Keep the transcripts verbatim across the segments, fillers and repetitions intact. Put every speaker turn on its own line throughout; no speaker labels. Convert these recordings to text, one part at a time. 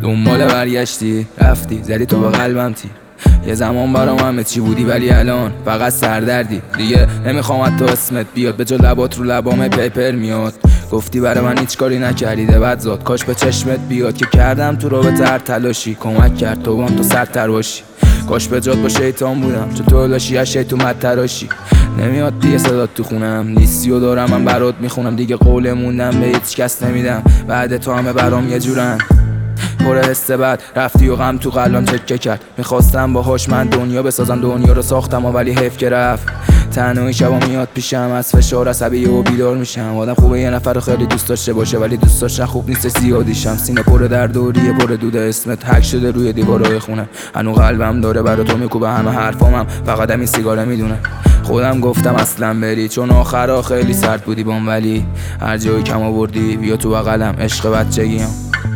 دنبال برگشتی رفتی زدی تو به قلبم تیر. یه زمان برام همه چی بودی ولی الان فقط سردردی. دیگه نمیخوام حتی اسمت بیاد، به جا لبات رو لبام پیپر میاد. گفتی برای من هیچ کاری نکردی بد زاد، کاش به چشمت بیاد که کردم تو رابطه هر تلاشی. کمک کرد تو هم تو سرتر باشی، کاش به جات با شیطان بودم چون تو لاشی از شیطون متراشی. نمیاد دیگه صدات تو خونم، نیستی و دارم من برات میخونم. دیگه قول موندم به هیچ کس نمیدم، بعد تو همه برام یه جورن. پر حس بد رفتی و غم تو قلبم چکه کرد. میخواستم باهاش من دنیا بسازم، دنیا رو ساختم و ولی حیف که رفت. تنهایی شبا میاد پیشم، از فشار عصبی و بیدار میشم. آدم خوبه یه نفر رو خیلی دوست داشته باشه ولی دوست داشتن خوب نیستش زیادیشم. سینه پر درد و ریه پر دود، اسمت حک شده روی دیوارای خونه. هنو قلبم داره برا تو میکوبه همه حرفامم، فقط همین سیگاره میدونه. خودم گفتم اصلا بری چون آخرا خیلی سرد بودی بام، ولی هر جایی کم آوردی بیا تو بغلم عشق بچگیم.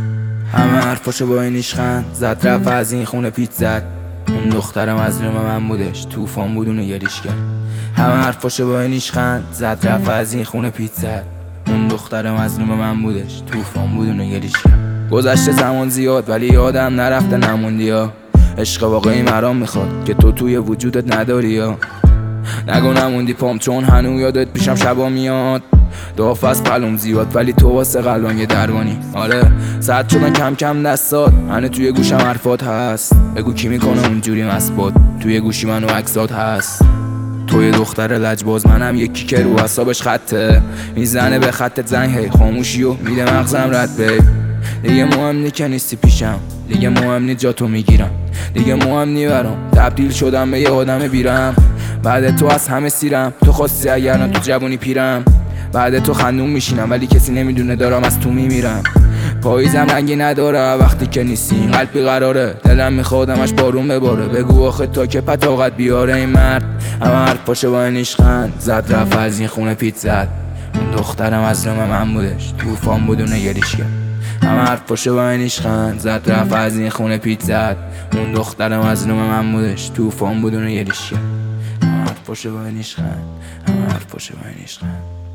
همه حرفاشو با این ایشخند زد رفت از این خونه پیچ زد. اون دخترم از نوم من بودش توفان بود اونو گریش کرد. همه حرفاشو با این ایشخند زد رفت از این خونه پیچ زد. اون دخترم از نوم من بودش توفان بود اونو گریش کرد. گذشته زمان زیاد ولی یادم نرفته نموندی ها. عشق واقعی مرام میخواد که تو توی وجودت نداری ها. نگو نموندی پام چون هنو یادت پیشم شبا میاد. داف از پلوم زیاد ولی تو واسه قلبم یه درمانی. آره ساعت شدن کم کم دستات، هنه توی گوشم حرفات هست. بگو کی میکنه اونجوری مسباد، توی گوشی منو عکسات هست. توی دختر لجباز منم یکی که رو حسابش خطه. میزنه به خطت زنگ هی خاموشی و میده مغزم رد بی. دیگه مهم نی که نیستی پیشم، دیگه مهم نی جا تو میگیرم. دیگه مهم نی برام تبدیل شدم به یه آدم بیرم. بعد تو از همه سیرم، تو خواستی اگر نه تو جوونی پیرم. بعد تو خندون میشینم ولی کسی نمیدونه دارم از تو میمیرم. پاییزم رنگی نداره وقتی که نیستی، قلبی قراره دلم میخوادمش بارون بباره. بگو آخه تا که پتاقت بیاره این مرد. همه حرفاشو با این عشقند زد رفت از این خونه پیچ زد. اون دخترم از نوم من بودش توفان بود اونو گریش کرد. همه حرفاشو با این عشقند زد رفت از این خونه پیچ زد. اون دخترم از نوم من بودش توفان بود اونو گریش کرد. همه حرفاشو با این عشقند، همه حرفاشو با این عشقند.